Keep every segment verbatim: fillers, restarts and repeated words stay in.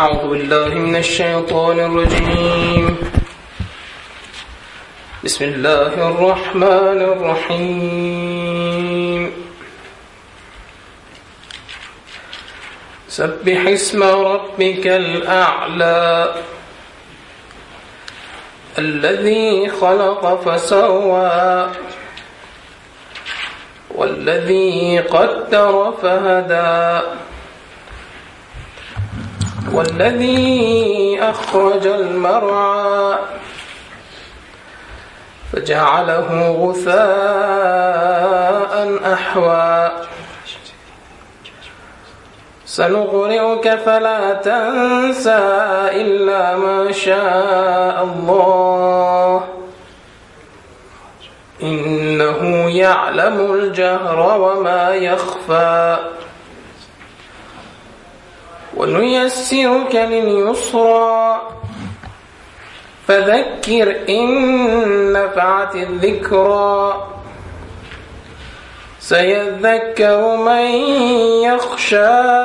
أعوذ بالله من الشيطان الرجيم. بسم الله الرحمن الرحيم. سبح اسم ربك الأعلى الذي خلق فسوى والذي قدر فهدى والذي أخرج المرعى فجعله غثاء أحوى سنقرئك فلا تنسى إلا ما شاء الله إنه يعلم الجهر وما يخفى ونيسرك لليسرى فذكر إن نفعت الذكرى سيذكر من يخشى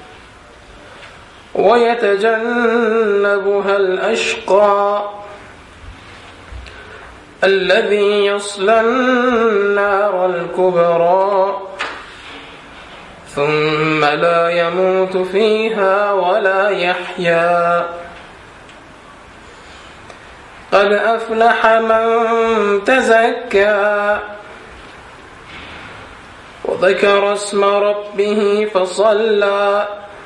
ويتجنبها الأشقى الذي يصلى النار الكبرى ثم لا يموت فيها ولا يحيا قد أفلح من تزكى وذكر اسم ربه فصلى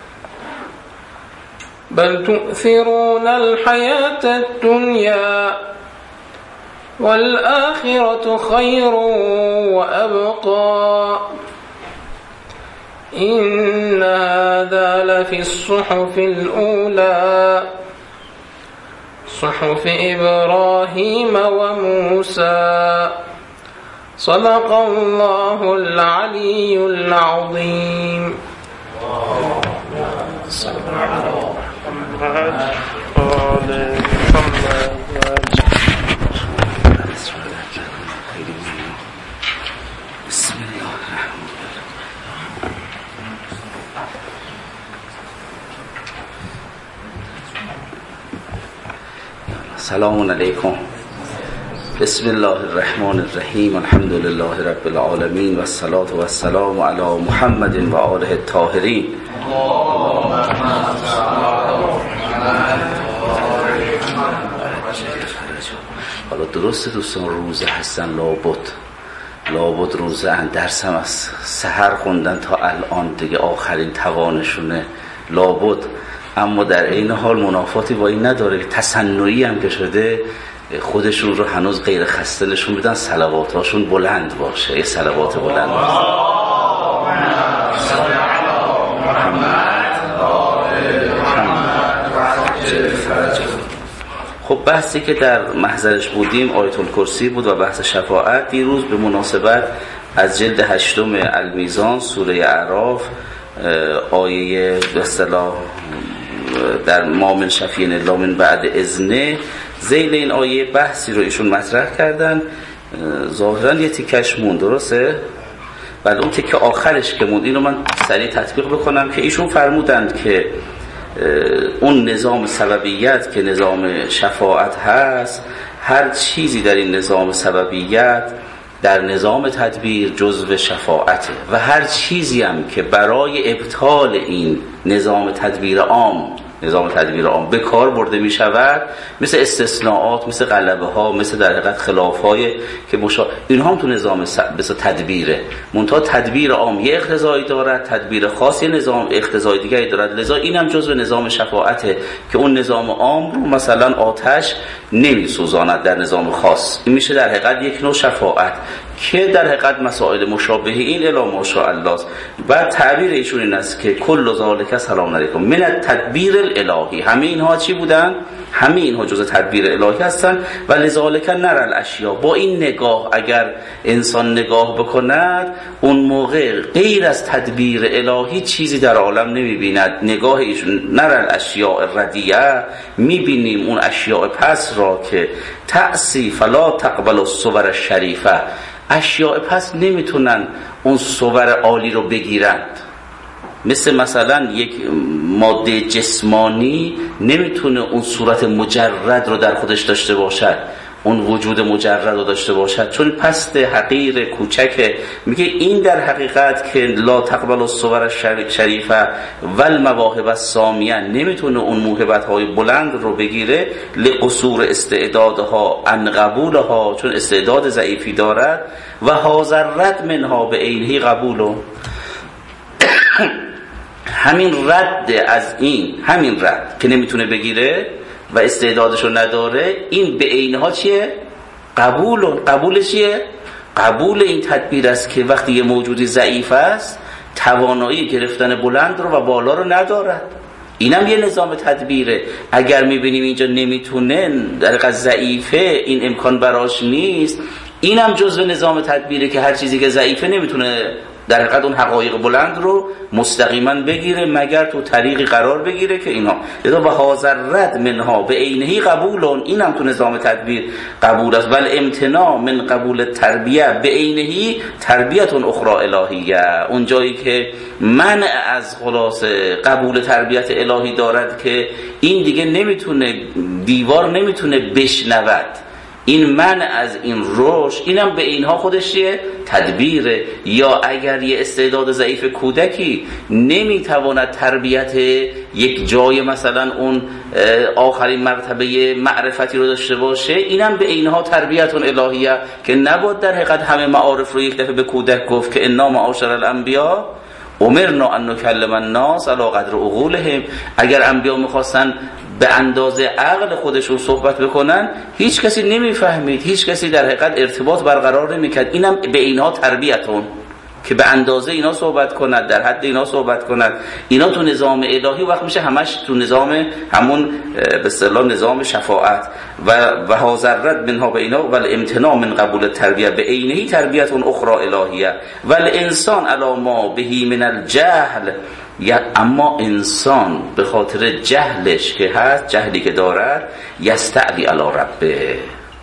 بل تؤثرون الحياة الدنيا والآخرة خير وأبقى إن هذا لفي الصحف الأولى صحف إبراهيم وموسى صدق الله العلي العظيم. سلام علیکم. بسم الله الرحمن الرحیم. الحمد لله رب العالمین و الصلاة و السلام علی محمد و آله الطاهرین. حالا درسته دوستان روزه هستن، لابد لابد روزه هستن، درسم از سحر خوندن تا الان دیگه آخرین توانشونه، لابد. اما در این حال منافاتی با این نداره که تصنعی هم که شده خودشون رو هنوز غیر خسته نشون بدن، صلواتاشون بلند باشه. یه صلوات بلند باشه. خب بحثی که در محضرش بودیم آیت الکرسی بود و بحث شفاعت. دیروز به مناسبت از جلد هشتم المیزان سوره اعراف آیه به اصطلاح در ما من شفیع الا من بعد اذنه، ذیل این آیه بحثی رو ایشون مطرح کردن. ظاهرا یه تیکش مون، درسته؟ بعد اون تیکه آخرش که مون، اینو من سریع تطبیق بکنم که ایشون فرمودند که اون نظام سببیت که نظام شفاعت هست، هر چیزی در این نظام سببیت در نظام تدبیر جزو شفاعته و هر چیزی هم که برای ابطال این نظام تدبیر عام نظام تدبیر عام به کار برده می شود، مثل استثناءات، مثل غلبه ها، مثل در حقیقت خلاف های که مشا... اینها هم تو نظام مثل تدبیره، منتها تدبیر عام یه اقتضایی دارد، تدبیر خاص یه نظام اقتضای دیگری دارد. لذا این هم جزو نظام شفاعته که اون نظام عام رو مثلا آتش نمی سوزاند در نظام خاص. این میشه در حقیقت یک نوع شفاعت که در حقیقت مسائل مشابه این الا ماشاء الله است. بعد تعبیر ایشون این است که کل ذالک سلام علیکم من التدبیر الالهی. همه اینها چی بودن؟ همه اینها جزء تدبیر الهی هستند و لذالک نر الاشیا. با این نگاه اگر انسان نگاه بکند، اون موقع غیر از تدبیر الهی چیزی در عالم نمیبیند. نگاه ایشون نر الاشیا الردیه، میبینیم اون اشیاء پس را که تأسی فلا تقبل الصور الشریفه، اشیاء پس نمیتونن اون صور عالی رو بگیرند. مثل مثلا یک ماده جسمانی نمیتونه اون صورت مجرد رو در خودش داشته باشد، اون وجود مجرد رو داشته باشد، چون پست حقیر کوچکه. میگه این در حقیقت که لا تقبل الصور شریفه و المواهب السامیه، نمیتونه اون موهبت های بلند رو بگیره، لقصور استعدادها عن قبولها، چون استعداد ضعیفی دارد، و حاضر رد منها به عینه قبولو. همین رد از این، همین رد که نمیتونه بگیره و استعدادشو نداره، این به عینها چیه؟ قبول. قبول چیه؟ قبول این تدبیر است که وقتی یه موجودی ضعیف است توانایی گرفتن بلند رو و بالا رو ندارد. اینم یه نظام تدبیره. اگر میبینیم اینجا نمیتونه، در حقیقت ضعیفه، این امکان براش نیست، اینم جزء نظام تدبیره که هر چیزی که ضعیفه نمیتونه در حقیقت اون حقایق بلند رو مستقیما بگیره مگر تو طریقی قرار بگیره که اینا لذا و حاضر رد منها به عینه قبولون، اینم تو نظام تدبیر قبول است. ول امتناع من قبول تربیه به عینه تربیتون اخرى الهیه، اون جایی که منع از خلاص قبول تربیت الهی دارد که این دیگه نمیتونه، دیوار نمیتونه بشنود، این من از این روش، اینم به اینها خودش چیه؟ تدبیره. یا اگر یه استعداد ضعیف کودکی نمیتواند تربیت یک جای مثلا اون آخرین مرتبه معرفتی رو داشته باشه، اینم به اینها تربیتون الهیه که نباید در حقیقت همه معارف رو یک دفعه به کودک گفت که انا معاشر الانبیا امرنا ان نکلم الناس علی قدر عقولهم. اگر انبیا میخواستن به اندازه عقل خودشون صحبت بکنن هیچ کسی نمیفهمید، هیچ کسی در حقیقت ارتباط برقرار نمیکرد. اینم به اینها تربیتون که به اندازه اینا صحبت کند، در حد اینا صحبت کند. اینا تو نظام الهی وقت میشه همش تو نظام همون به اصطلاح نظام شفاعت و و حاضرت منها به اینا و الامتناع من قبول تربیه به عینه تربیتون اخرى الهیه و الانسان علی ما بهی من الجهل. یا اما انسان به خاطر جهلش که هست، جهلی که دارد، یستعلی علی ربه،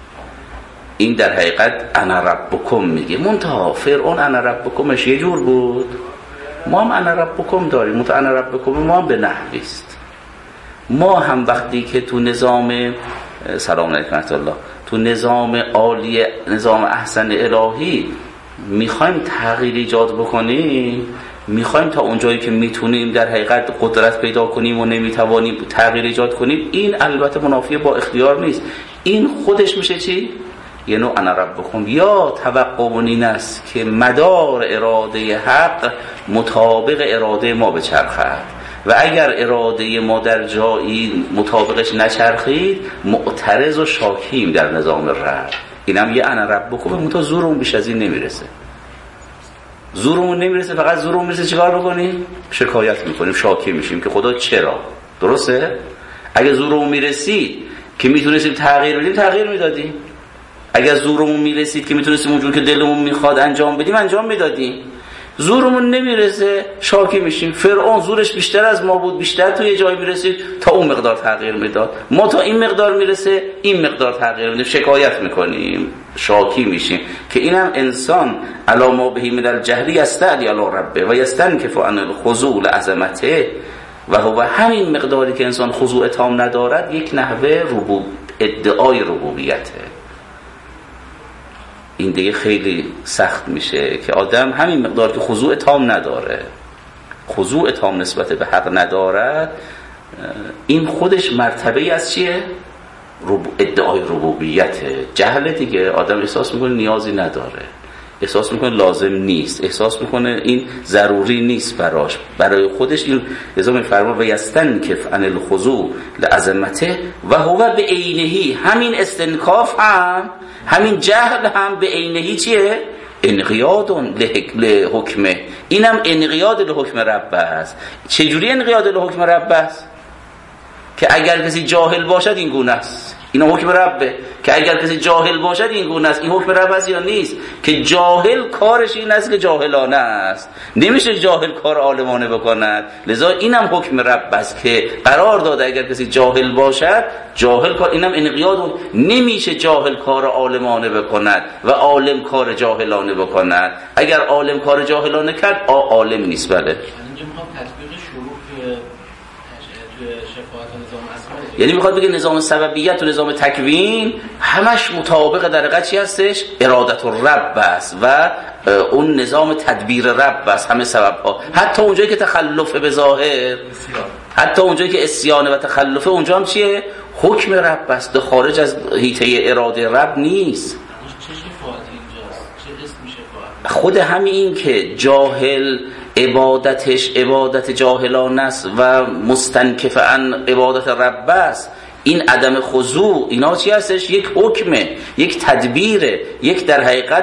این در حقیقت انا ربکم میگه. منتها فرعون انا ربکمش یه جور بود، ما هم انا ربکم داریم، منتها انا ربکم ما هم به نحویست. ما هم وقتی که تو نظام سلام علیکم ورحمت الله، تو نظام عالی، نظام احسن الهی میخوایم تغییر ایجاد بکنیم، میخوایم تا اونجایی که میتونیم در حقیقت قدرت پیدا کنیم و نمیتوانیم تغییر ایجاد کنیم، این البته منافی با اختیار نیست، این خودش میشه چی؟ یه نوع انا ربکم. یا توقع این است که مدار اراده حق مطابق اراده ما بچرخد و اگر اراده ما در جایی مطابقش نچرخید معترض و شاکیم در نظام رب. اینم یه انا ربکم، منتها زورمون بیش از این نمیرسه. زورمون نمیرسه، فقط زورمون میرسه چیکار بکنیم؟ شکایت میکنیم، شاکی میشیم که خدا چرا؟ درسته؟ اگه زورمون میرسید که میتونستیم تغییر بدیم تغییر میدادیم. اگه زورمون میرسید که میتونستیم اونجور که دلمون میخواد انجام بدیم انجام میدادیم. زورمون نمیرسه شاکی میشیم. فرعون زورش بیشتر از ما بود، بیشتر توی جایی میرسید تا اون مقدار تغییر میداد. ما تا این مقدار میرسه این مقدار تغییر میدیم، شکایت میکنیم، شاکی میشیم که اینم انسان علی ما بهی من الجهل یستعلی علی ربه و یستنکف عن الخضوع لعظمته و هو همین مقداری که انسان خضوع تام ندارد یک نحوه ربوب ادعای ربوبیته. این دیگه خیلی سخت میشه که آدم همین مقدار که خضوع تام نداره، خضوع تام نسبت به حق ندارد، این خودش مرتبه از چیه؟ ادعای ربوبیته. جهل دیگه، آدم احساس میکنه نیازی نداره، احساس میکنه لازم نیست، احساس میکنه این ضروری نیست براش، برای خودش. این لذا میفرما و یستنکف عن الخضوع لعظمته و هو به عینه، همین استنکاف هم، همین جهل هم به عینه چیه؟ انقیاد لحکمه. اینم انقیاد لحکم رب است. چجوری انقیاد لحکم رب است؟ که اگر کسی جاهل باشد این گونه است، این حکم ربه. که اگر کسی جاهل باشد این گونه است، این حکم رب است یا نیست؟ که جاهل کارش این است که جاهلانه است، نمیشه جاهل کار عالمانه بکند. لذا اینم حکم رب است که قرار داده اگر کسی جاهل باشد جاهل کار، اینم انقیاد، نمیشه جاهل کار عالمانه بکند و عالم کار جاهلانه بکند. اگر عالم کار جاهلانه کرد عالم نیست. بله شفاعت و نظام اسماء، یعنی میخواد بگه نظام سببیت و نظام تکوین همش مطابق در حقیقت چی هستش؟ ارادت الرب است و اون نظام تدبیر رب است. همه سبب ها، حتی اونجایی که تخلف به ظاهر، حتی اونجایی که اسیانه و تخلفه، اونجا هم چیه؟ حکم رب است، خارج از حیطه اراده رب نیست. چه شفاعتی اینجاست؟ چه اسم شفاعت؟ خود همین که جاهل عبادتش عبادت جاهلان است و مستنکف عن عبادت رب است، این عدم خضوع اینا چی هستش؟ یک حکمه، یک تدبیره، یک در حقیقت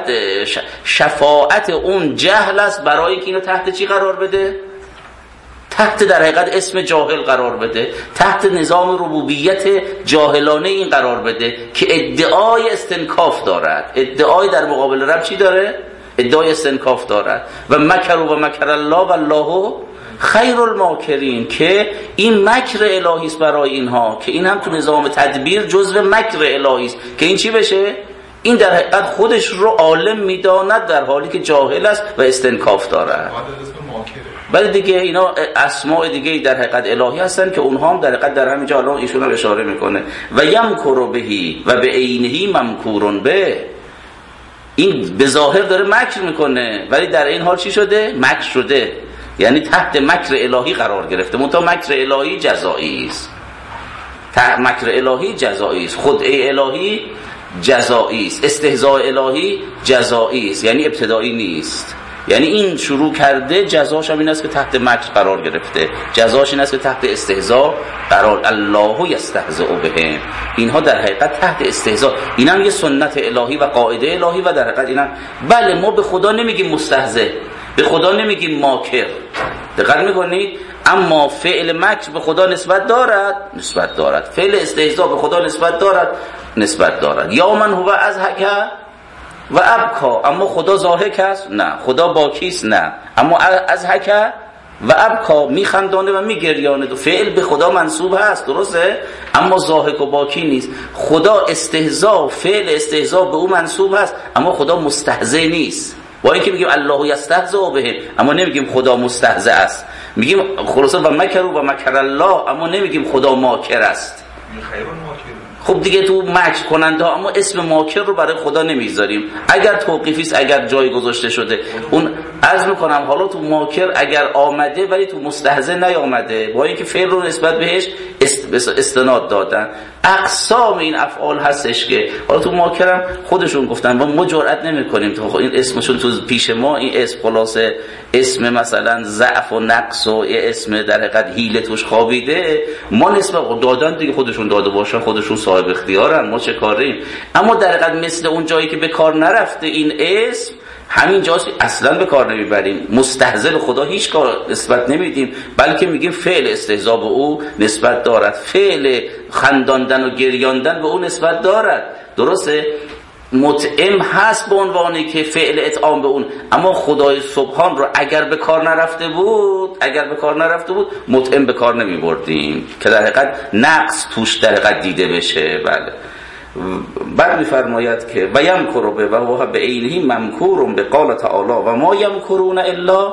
شفاعت اون جهل است برای که اینو تحت چی قرار بده؟ تحت در حقیقت اسم جاهل قرار بده، تحت نظام ربوبیت جاهلانه این قرار بده که ادعای استنکاف دارد. ادعای در مقابل رب چی داره؟ ادعای استنکاف دارد. و مکر و مکر الله و الله خیر الماکرین، که این مکر الهی است برای اینها، که این هم تو نظام تدبیر جزء مکر الهی است که این چی بشه؟ این در حقیقت خودش رو عالم میداند در حالی که جاهل است و استنکاف دارد. ولی دیگه اینا اسماء دیگه در حقیقت الهی هستن که اونها هم در حقیقت در همینجا الان ایشون هم اشاره میکنه و یمکر بهی و به عینه ممکورون به. این به ظاهر داره مکر میکنه ولی در این حال چی شده؟ مکر شده، یعنی تحت مکر الهی قرار گرفته. منتها مکر الهی جزایی است، تحت مکر الهی جزایی است، خدعه الهی جزایی است، استهزاء الهی جزایی است، یعنی ابتدایی نیست. یعنی این شروع کرده، جزاش هم این است که تحت مکر قرار گرفته، جزاش این است که تحت استهزاء قرار. الله یستهزئ بهم، اینها در حقیقت تحت استهزاء. اینم یه سنت الهی و قاعده الهی و در حقیقت اینم. بله ما به خدا نمیگیم مستهزئ، به خدا نمیگیم ماکر، دقت میکنید؟ اما فعل مکر به خدا نسبت دارد، نسبت دارد. فعل استهزاء به خدا نسبت دارد، نسبت دارد. یا من هو اضحک و ابکا، اما خدا ضاحک است؟ نه. خدا باکی است؟ نه. اما اضحک و ابکا، میخندانه و میگریانه. دو فعل به خدا منصوب هست، درسته؟ اما ضاحک و باکی نیست. خدا استهزاء، فعل استهزاء به او منصوب هست، اما خدا مستهزئ نیست. با اینکه میگیم الله یستهزئ بهم، اما نمیگیم خدا مستهزئ است. میگیم خلاصه و مکر و مکر الله، اما نمیگیم خدا ماکر است. خب دیگه تو مکر کننده ها، اما اسم ماکر رو برای خدا نمیذاریم. اگر توقیفی است، اگر جای گذاشته شده، اون عرض میکنم حالا تو ماکر اگر آمده ولی تو مستهزئ نیامده، با اینکه فعل رو نسبت بهش استناد دادن. اقسام این افعال هستش که حالا تو ماکرم خودشون گفتن و ما جرئت نمیکنیم تو این اسمشون تو پیش ما، این اسم خلاصه اسم مثلا ضعف و نقص و یه اسم در حقیقت حیله توش خوابیده، ما نسبت دادن دیگه، خودشون داده باشن، خودشون صاحب اختیارن، ما چه کاریم. اما در حقیقت مثل اون جایی که به کار نرفته این اسم، همین جاست اصلا به کار نمیبریم. مستهزئ به خدا هیچ کار نسبت نمیدیم، بلکه میگیم فعل استهزاء به او نسبت دارد، فعل خنداندن و گریاندن به او نسبت دارد. درسته؟ مطعم هست به عنوانی که فعل اطعام به اون، اما خدای سبحان رو اگر به کار نرفته بود، اگر به کار نرفته بود مطعم به کار نمی بردیم که در حقیقت نقص توش در حقیقت دیده بشه. بله. بعد میفرماید که و یمکر به و به عینه ممکور به قال تعالی و ما یمکرون الا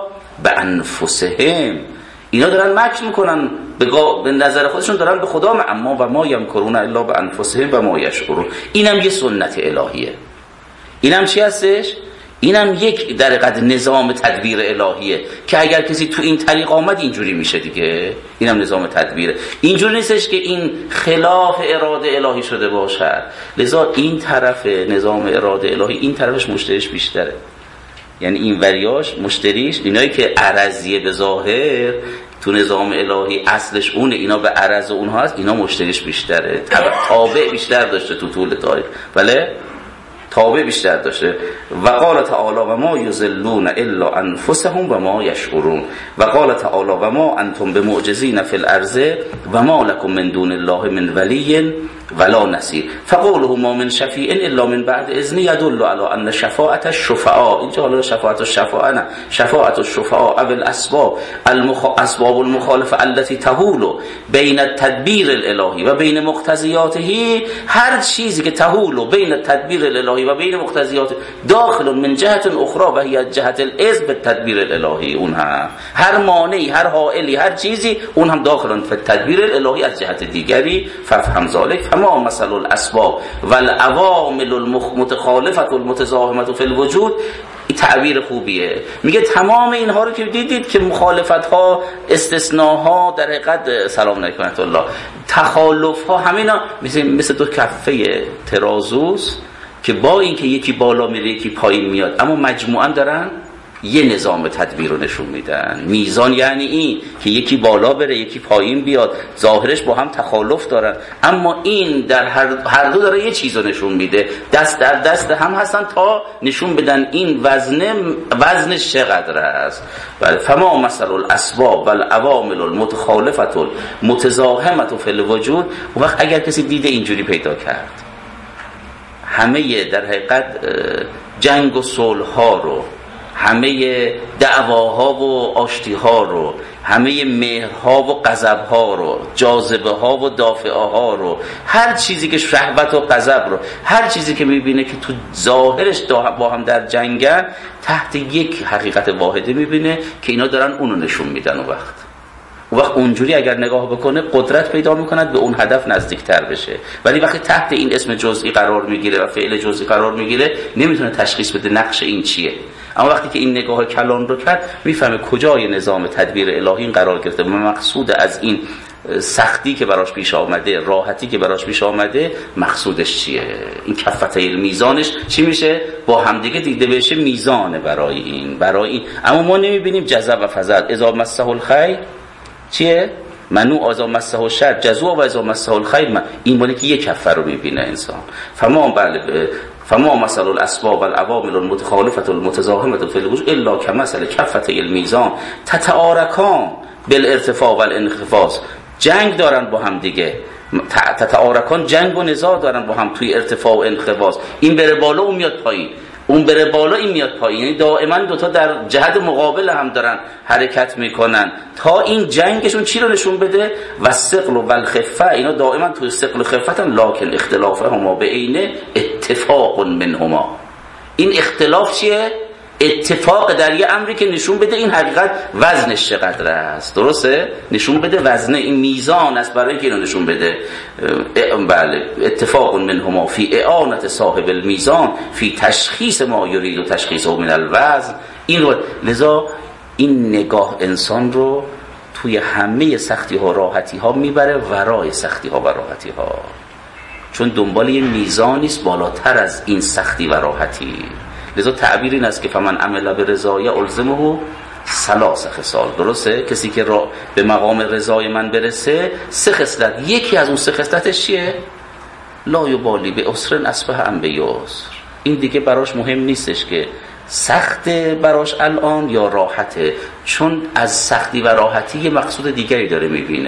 بانفسهم. اینا دارن مکر میکنن به, به نظر خودشون، دارن به خدا، اما و ما یمکرون الا بانفسهم و ما یشعرون. اینم یه سنت الهیه. اینم چی هستش؟ اینم یک در حقیقت نظام تدبیر الهیه که اگر کسی تو این طریق آمد اینجوری میشه دیگه. اینم نظام تدبیره. اینجوری نیستش که این خلاف اراده الهی شده باشه. لذا این طرف نظام اراده الهی، این طرفش مشتریش بیشتره. یعنی این وریاش مشتریش، اینایی که عرضیه به ظاهر تو نظام الهی اصلش اونه، اینا به عرض اونها هست، اینا مشتریش بیشتره، تابع بیشتر داشته تو طول تاریخ. بله؟ تابع بیشتر داشته. و قال تعالی و ما یضلون الا انفسهم و ما یشعرون. و قال تعالی و ما انتم بمعجزین فی الارض و ما لکم من دون الله من ولی ولا نصير. فقوله ما من شفیع الا من بعد اذن يدل على ان شفاعت الشفعاء، اینجا حالا شفاعت الشفعاء نه، شفاعت الشفعاء او الاسباب المخ... اسباب المخالفه التي تحول بین التدبیر الالهی و بین مقتضیاته، هر چیزی که تحول بین التدبیر الالهی و بین مقتضیاته داخل من جهت اخرى و هي جهت الاذن بالتدبیر الالهی، اون هم هر مانعی، هر حائلی، هر چیزی اون هم داخل فی التدبیر الالهی از جهت دیگری. ففهم ذلك فما مثل الاسباب والعوامل المتخالفه المتزاحمه فی الوجود. این تعبیر خوبیه، میگه تمام اینها رو که دیدید که مخالفت ها، استثناها، در حقیقت سلام علیکم الله، تخالف ها، همینا مثل مثل دو کفه ترازوست که با اینکه یکی بالا میره یکی پایین میاد، اما مجموعاً دارن یه نظام تدبیر رو نشون میدن. میزان یعنی این که یکی بالا بره یکی پایین بیاد، ظاهرش با هم تخالف دارن، اما این در هر, هر دو داره یه چیز رو نشون میده، دست در دست هم هستن تا نشون بدن این وزن وزنش چقدر است. بله، فما مثل الاسباب والعوامل المتخالفه المتزاحمه فی الوجود. و وقت اگر کسی دیده اینجوری پیدا کرد همه در حقیقت جنگ و صلح ها رو، همه دعواها و آشتیها رو، همه مهرها و غضبها رو، جاذبه ها و دافعه ها رو، هر چیزی که شهوت و غضب رو، هر چیزی که میبینه که تو ظاهرش با هم در جنگن، تحت یک حقیقت واحده میبینه که اینا دارن اونو نشون میدن. و وقت و وقت اونجوری اگر نگاه بکنه قدرت پیدا میکند به اون هدف نزدیکتر بشه. ولی وقتی تحت این اسم جزئی قرار میگیره و فعل جزئی قرار میگیره نمیتونه تشخیص بده نقش این چیه. اما وقتی که این نگاه کلان رو کرد میفهمه کجای نظام تدبیر الهی این قرار گرفته و مقصود از این سختی که براش پیش آمده، راحتی که براش پیش آمده، مقصودش چیه. این کفتای میزانش چی میشه؟ با همدیگه دیده بشه میزانه برای این برای این اما ما نمیبینیم جزع و فزع. اذا مسه الخیر چیه؟ منو اذا مسه الشر جزوع و اذا مسه الخیر من. این مالی که یک کفه رو میبینه انسان. فما بله فما مثل الاسباب والعوامل المتخالفه المتزاحمه فی الوجود الا كمثل كفتي الميزان تتعارکان بالارتفاع والانخفاض. جنگ دارن با هم دیگه، تتعارکان جنگ و نزاع دارن با هم توی ارتفاع و انخفاض. این بره بالا اون میاد پایین، اون بره بالا این میاد پایین، یعنی دائما دوتا در جهت مقابل هم دارن حرکت میکنن تا این جنگشون چی رو نشون بده؟ و ثقل و الخفه، اینا دائما توی ثقل و خفتن، لکن اختلافهما به عین اتفاق منهما. این اختلاف چیه؟ اتفاق در یه امری که نشون بده این حقیقت وزنش چقدر است. درسته؟ نشون بده وزنه، این میزان است برای اینکه اینو نشون بده. بله، اتفاق منهما فی اعانت صاحب المیزان فی تشخیص ما یرید و تشخیصه من الوزن. این رو لذا این نگاه انسان رو توی همه سختی ها راحتی ها میبره ورای سختی ها و راحتی ها، چون دنبال یه میزانی است بالاتر از این سختی و راحتی. لذا تعبیر این است که فمن عمل برضای الزمه ثلاث خصال. درسته؟ کسی که را به مقام رضای من برسه سه خصلت، یکی از اون سه خصلتش چیه؟ لا یبالی به عسر اصبح ام به یسر. این دیگه براش مهم نیستش که سخت براش الان یا راحته، چون از سختی و راحتی یه مقصود دیگری داره میبینه.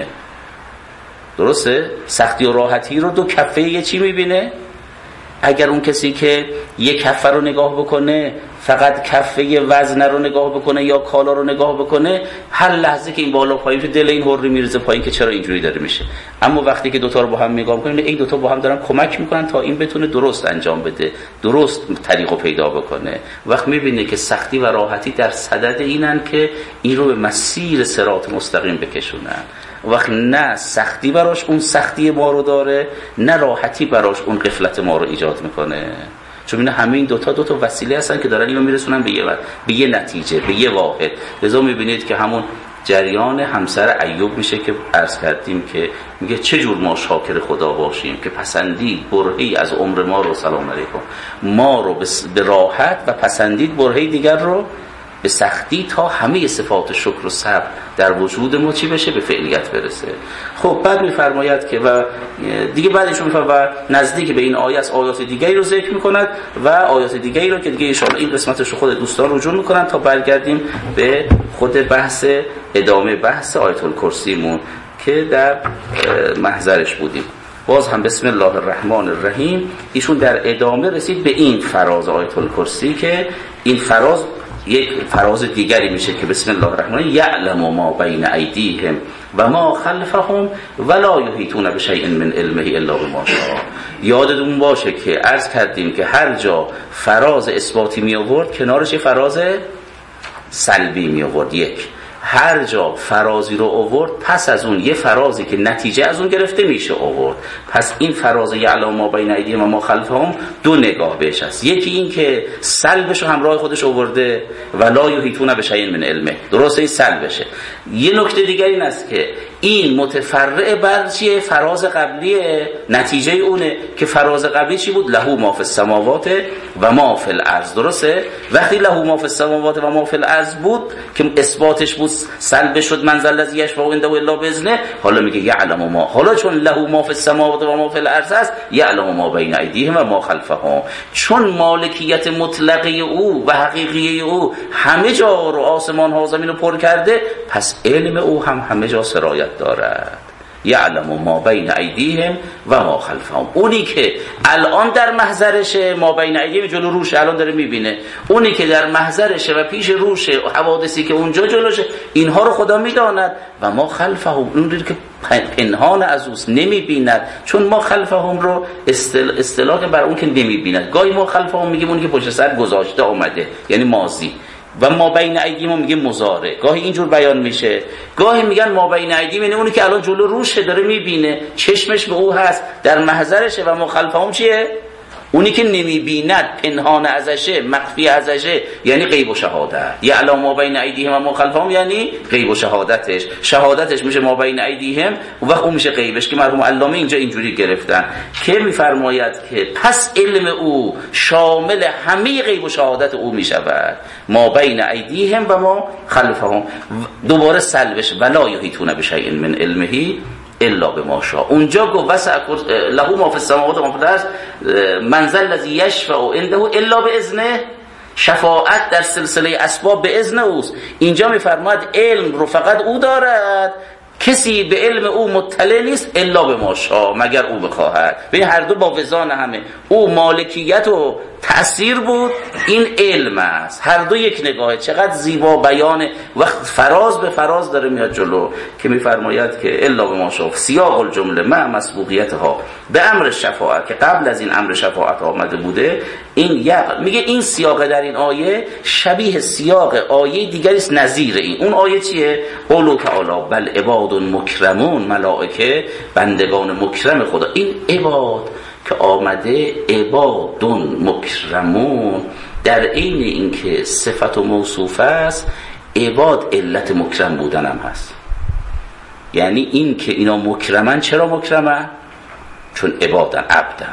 درسته؟ سختی و راحتی رو دو کفه یه چی میبینه؟ اگر اون کسی که یک کفه رو نگاه بکنه، فقط کفه وزن رو نگاه بکنه یا کالا رو نگاه بکنه، هر لحظه که این بالا پایین تو دل این حری میرزه پایین که چرا اینجوری داره میشه. اما وقتی که دوتا رو با هم نگاه میکنه، این دوتا با هم دارن کمک میکنن تا این بتونه درست انجام بده، درست طریقو پیدا بکنه. وقت میبینه که سختی و راحتی در صدد اینن که این رو به مسیر صراط مستقیم بکشونن. وقت نه سختی براش اون سختی ما رو داره، نه راحتی براش اون غفلت ما رو ایجاد میکنه. چون اینا همه این دوتا دوتا وسیله هستن که دارن اینو میرسونن به یه به یه نتیجه، به یه واحد. لذا میبینید که همون جریان همسر ایوب میشه که عرض کردیم که میگه چه جور ما شاکر خدا باشیم که پسندید برهه‌ای از عمر ما رو، سلام علیکم، ما رو به راحت و پسندید برهه‌ای دیگر رو به سختی، تا همه صفات شکر و صبر در وجود ما چی بشه؟ به فعلیت برسه. خب بعد میفرماید که و دیگه بعدش میفرماید و نزدیک به این آیه از آیات دیگری رو ذکر میکند و آیات دیگری رو که دیگه ان شاءالله این قسمتش رو خود دوستان رجوع میکنن تا برگردیم به خود بحث ادامه بحث آیت الکرسیمون که در محضرش بودیم. باز هم بسم الله الرحمن الرحیم ایشون در ادامه رسید به این فراز آیت الکرسی که این فراز یک فراز دیگری میشه که بسم الله الرحمن یعلم ما بین ایدیهم و ما خلفهم ولا یحیطون بشیء من علمه الا بما شاء. یادتون باشه که عرض کردیم که هر جا فراز اثباتی می آورد کنارش فراز سلبی می آورد. یک هر جا فرازی رو آورد پس از اون یه فرازی که نتیجه از اون گرفته میشه آورد. پس این فراز یعلم ما بین ایدیهم و ما خلفهم دو نگاه بهش هست. یکی این که سلبش رو همراه خودش آورده ولا یحیطون بشیء من علمه، درسته این سلبشه. یه نکته دیگر این است که این متفرع بر چیه؟ فراز قبلیه. نتیجه اونه که فراز قبلی چی بود؟ له ما فی السماوات و ما فی الارض، درسته؟ وقتی له ما فی السماوات و ما فی الارض بود که اثباتش بود سلب شد من ذا الذی یشفع عنده الا باذنه، حالا میگه یعلم ما. حالا چون له ما فی السماوات و ما فی الارض است یعلم ما بین ایدیهم و ما خلفهم، چون مالکیت مطلقه او و حقیقی او همه جا رو آسمان ها زمین رو پر کرده، پس علم او هم همه جا سرایت دارد. یعلم ما بین ایدیهم و ما خلفهم، اونی که الان در محضرشه ما بین ایدیهم جلو روشه الان داره میبینه، اونی که در محضرشه و پیش روشه حوادثی که اونجا جلوشه اینها رو خدا میداند. و ما خلفهم اونی که پنهان از اوست نمیبیند، چون ما خلفهم رو اصطلاح بر اون که نمیبیند. گاهی ما خلفهم میگیم اونی که پشت سر گذاشته آمده یعنی ماضی، و ما بین ایدیهم میگه مضارع. گاهی اینجور بیان میشه، گاهی میگن ما بین ایدیهم یعنی اونی که الان جلو روشه داره میبینه، چشمش به او هست، در محضرشه. و ما خلفهم چیه؟ اونی که نمیبیند، پنهان ازشه، مخفی ازشه، یعنی غیب و شهادت. یعلم ما بین ایدیهم و ما خلفهم یعنی غیب و شهادتش. شهادتش میشه ما بین ایدیهم و وقت اون میشه غیبش، که مرحوم علامه اینجا اینجوری گرفتن که میفرماید که پس علم او شامل همه غیب و شهادت او میشود. ما بین ایدیهم و ما خلفهم، دوباره سلبش ولا یحیطون بشیء من علمه الا بما شاء. اونجا گفت وسع له ما فی السماوات و ما فی الارض من ذا الذی یشفع عنده الا باذنه. شفاعت در سلسله اسباب به اذن اوست. اینجا میفرماید علم رو فقط او دارد، کسی به علم او مطلع نیست الا به ما شاء، مگر او بخواهد. ببین هر دو با وزان همه، او مالکیت و تأثیر بود، این علم است. هر دو یک نگاهه. چقدر زیبا بیانه، وقت فراز به فراز داره میاد جلو که میفرماید که الا به ما شاء سیاق الجمله مع مسبوقیتها به امر شفاعت، که قبل از این امر شفاعت آمده بوده. این یق... میگه این سیاق در این آیه شبیه سیاق آیه دیگری است نظیر این. اون آیه چیه؟ قول تعالی بل عباد مکرمون، ملائکه بندگان مکرم خدا. این عباد که آمده عبادون مکرمون، در عین اینکه صفت و موصوف است، عباد علت مکرم بودن هم هست. یعنی این که اینا مکرمن، چرا مکرمن؟ چون عبادن، عبدن.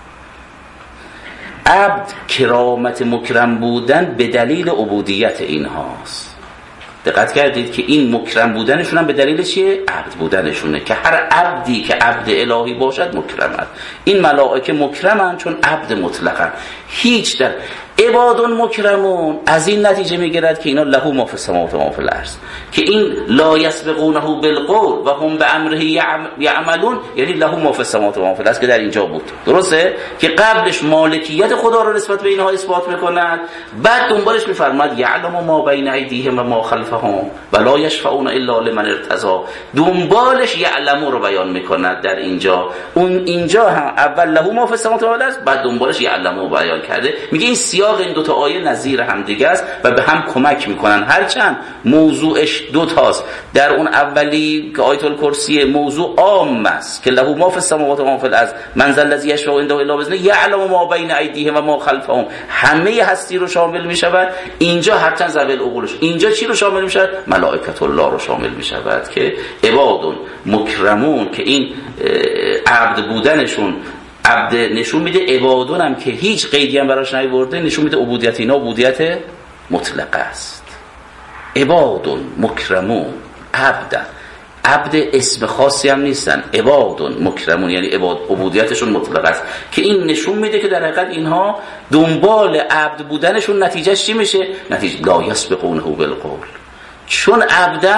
عبد کرامت مکرم بودن به دلیل عبودیت اینهاست. دقت کردید که این مکرم بودنشون هم به دلیل چیه؟ عبد بودنشونه، که هر عبدی که عبد الهی باشد مکرم است. این ملائکه مکرمن چون عبد مطلقن. هیچ در عبادون مکرمون از این نتیجه میگیرد که اینا له ما فی السماوات و ما فی الارض، که این لا یسبقونه بالقول و هم به امره یعملون، یعنی له ما فی السماوات و ما فی الارض که در اینجا بود، درسته؟ که قبلش مالکیت خدا رو نسبت به اینها اثبات میکنند، بعد دنبالش میفرماد یعلم ما بین ایدیهم و ما خلفهم و لا یشفعون الا لمن ارتضی. دنبالش یعلم رو بیان میکند در اینجا. اون اینجا هم اول له ما فی السماوات و ما فی الارض، بعد دنبالش یعلم رو بیان کرده. میگه این سیاق این دو تا آیه نظیر هم دیگه است و به هم کمک میکنن، هرچند موضوعش دو تاست. در اون اولی که آیت الکرسی موضوع عام است که له ما فی السماوات و ما فی الارض من ذا الذی یشفع عنده الا باذنه یعلم ما بین ایدیهم و ما خلفهم، همه هستی رو شامل میشود. اینجا هرچند ذوی العقولش، اینجا چی رو شامل میشود؟ ملائکت الله رو شامل میشود که عبادون مکرمون، که این عبد بودنشون عبد نشون میده. عبادون هم که هیچ قیدی هم براش نیورده نشون میده عبودیت اینا عبودیت مطلقه است. عبادون مکرمون عبد، عبد اسم خاصی هم نیستن، عبادون مکرمون یعنی عباد عبودیتشون مطلقه است، که این نشون میده که در حقیقت اینها دنبال عبد بودنشون نتیجهش چی میشه؟ نتیجه لا یسبقونه بالقول، چون عبدن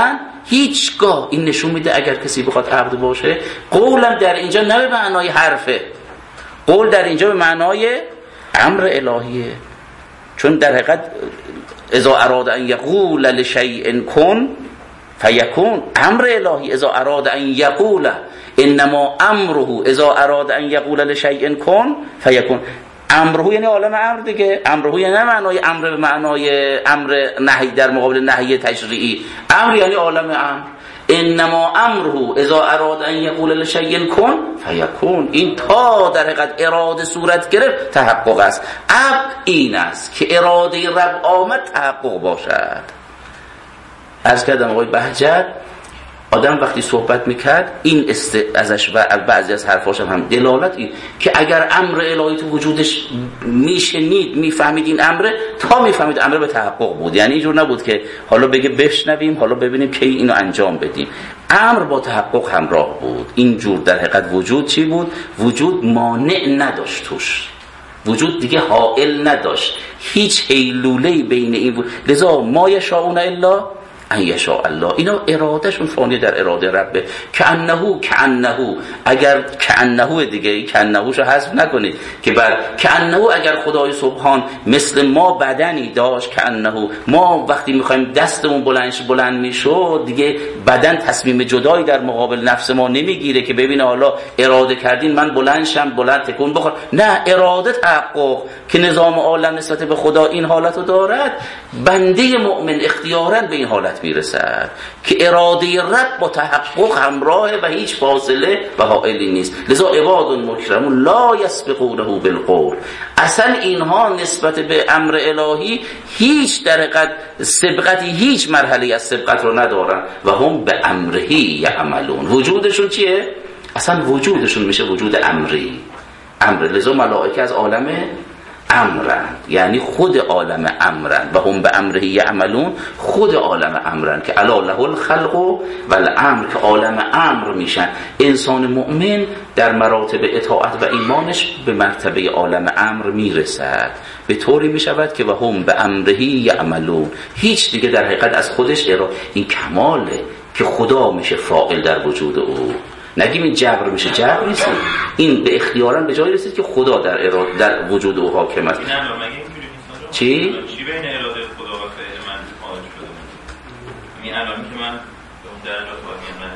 هیچگاه این نشون میده اگر کسی بخواد عبد باشه، قولم در اینجا نه به معنای حرفه، قول در اینجا به معنای امر الهیه. چون در حقیقت اذا اراد ان یقول لشیء کن فیکون، امر الهی اذا اراد ان یقول، انما امره اذا اراد ان یقول لشیء کن فیکون. امره یعنی عالم امر دیگه، امره یعنی نه معنای امر به معنای امر نهی در مقابل نهی تشریعی، امر یعنی عالم امر. انما امره اذا اراد ان یقول لشیء کن فیکون، این تا در حقیقت اراده صورت گرفت تحقق است. عبد این است که اراده رب آمد تحقق باشد. عرض کردم آقای بهجت آدم وقتی صحبت میکرد این است ازش و بعضی از حرفاش هم دلالت این که اگر امر الهی تو وجودش میشنید میفهمید این امره، تا میفهمید امره به تحقق بود. یعنی اینجور نبود که حالا بگه بشنویم حالا ببینیم کی اینو انجام بدیم، امر با تحقق همراه بود. اینجور در حقیقت وجود چی بود؟ وجود مانع نداشت توش، وجود دیگه حائل نداشت، هیچ حیلوله‌ای بین این بود. لذا ما یشاءون الا ان یشاء الله، اینا ارادهشون فانی در اراده ربه. کأنه کأنه اگر کأنه دیگه کأنهشو حذف نکنید که بعد کأنه اگر خدای سبحان مثل ما بدنی داشت، کأنه ما وقتی میخوایم دستمون بلندش بلند میشد دیگه بدن تصمیم جدایی در مقابل نفس ما نمیگیره که ببینه حالا اراده کردین من بلند شم بلند تکون بخور، نه، اراده تحقق که نظام عالم نسبت به خدا این حالتو دارد، بنده مؤمن اختیاراً به این حالت میرسد که اراده رب با تحقق همراهه و هیچ فاصله و حائلی نیست. لذا عباد مکرمون لا یسبقونه بالقول، اصلا اینها نسبت به امر الهی هیچ درقت سبقتی، هیچ مرحله از سبقت رو ندارن و هم به امرهی یعملون. وجودشون چیه؟ اصلا وجودشون میشه وجود امری، امر. لذا ملائکه از عالم امرن، یعنی خود عالم امرن و هم به امره یعملون، خود عالم امرن که الا له الخلق و الامر، که عالم امر میشن. انسان مؤمن در مراتب اطاعت و ایمانش به مرتبه عالم امر میرسد، به طوری میشود که و هم به امره یعملون، هیچ دیگه در حقیقت از خودش ارا. این کماله که خدا میشه فاعل در وجود او، نگیم این جبر میشه، جبر نیست، این به اختیاراً به جایی رسید که خدا در اراده در وجود او حاکم است. چی؟ چی بین اراده خدا و فعل من حاج شده؟ این الان که من در اراده من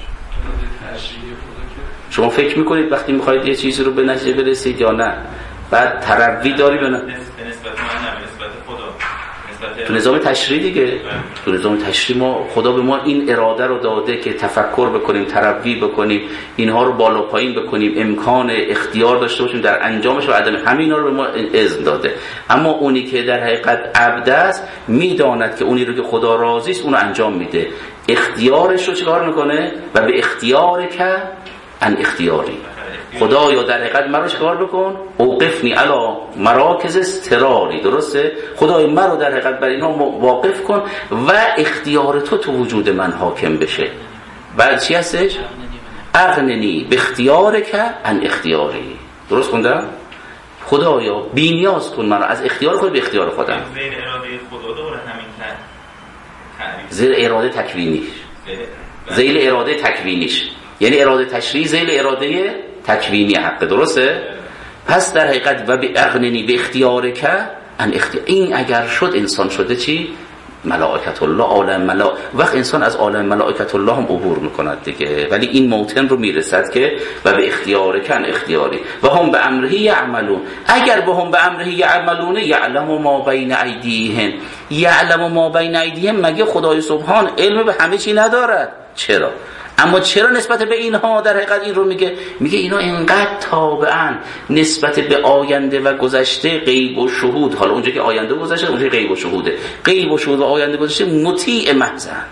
هست. شما فکر میکنید وقتی میخواید یه چیزی رو به نتیجه برسید یا نه؟ بعد تروی داری به نسبت من، نسبت خدا، تو نظام تشریع دیگه. تو نظام تشریع ما خدا به ما این اراده رو داده که تفکر بکنیم، تروی بکنیم، اینها رو بالا پایین بکنیم، امکان اختیار داشته باشیم در انجامش و عدم، همینا رو به ما اذن داده. اما اونی که در حقیقت عبد است میداند که اونی رو که خدا راضی است اونو انجام میده، اختیارش رو چیکار میکنه و به اختیار که ان اختیاری. خدا یا در حقیقت مرا چیکار بکن؟ اوقفنی علا مراکز استراری، درسته؟ خدای مرا در حقیقت بر اینها واقف کن و اختیار تو تو وجود من حاکم بشه. بعد چی هستش؟ اغننی به اختیار که ان اختیاری. درست خوندم؟ خدایا بی نیاز کن مرا از اختیار خود به اختیار خودم. زیر اراده خدا داره همین تعریف. زیر اراده تکوینیش. زیر اراده تکوینیش. یعنی اراده تشریعی زیر اراده تکوینی حق، درسته؟ پس در حقیقت و به اغننی به اختیار که ان اختیار، این اگر شد انسان شده چی؟ ملائکت الله، عالم ملا. وقت انسان از عالم ملائکت الله هم عبور میکند دیگه، ولی این موطن رو میرسد که و به اختیار که ان اختیاری و هم به امره یعملون. اگر به هم به امره یعملون، یعلم ما بین ایدیهم، یعلم ما بین ایدیهم، مگه خدای سبحان علم به همه چی ندارد؟ چرا؟ اما چرا نسبت به اینها در حقیقت این رو میگه؟ میگه اینا اینقدر تابعن نسبت به آینده و گذشته، غیب و شهود. حالا اونجا که آینده و گذشته، اونجا غیب و شهوده. غیب و شهود و آینده و گذشته مطیع محضند،